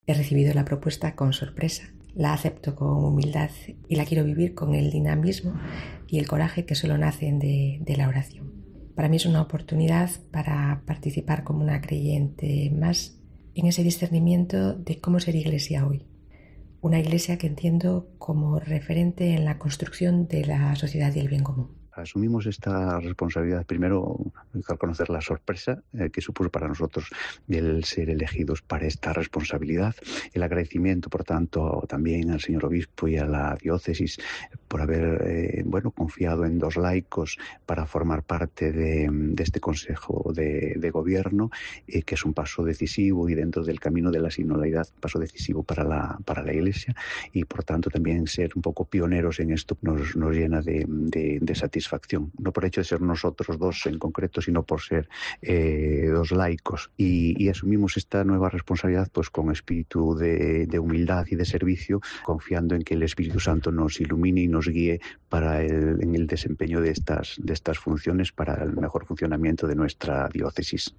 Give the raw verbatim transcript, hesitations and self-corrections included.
He recibido la propuesta con sorpresa, la acepto con humildad y la quiero vivir con el dinamismo y el coraje que solo nacen de, de la oración. Para mí es una oportunidad para participar como una creyente más en ese discernimiento de cómo ser iglesia hoy. Una iglesia que entiendo como referente en la construcción de la sociedad y el bien común. Asumimos esta responsabilidad, primero, al conocer la sorpresa eh, que supuso para nosotros el ser elegidos para esta responsabilidad, el agradecimiento, por tanto, también al señor obispo y a la diócesis por haber eh, bueno, confiado en dos laicos para formar parte de, de este Consejo de, de Gobierno, eh, que es un paso decisivo y dentro del camino de la sinodalidad, un paso decisivo para la, para la Iglesia, y por tanto también ser un poco pioneros en esto nos, nos llena de, de, de satisfacción. No por hecho de ser nosotros dos en concreto, sino por ser eh, dos laicos. Y, y asumimos esta nueva responsabilidad pues con espíritu de, de humildad y de servicio, confiando en que el Espíritu Santo nos ilumine y nos guíe para el, en el desempeño de estas, de estas funciones para el mejor funcionamiento de nuestra diócesis.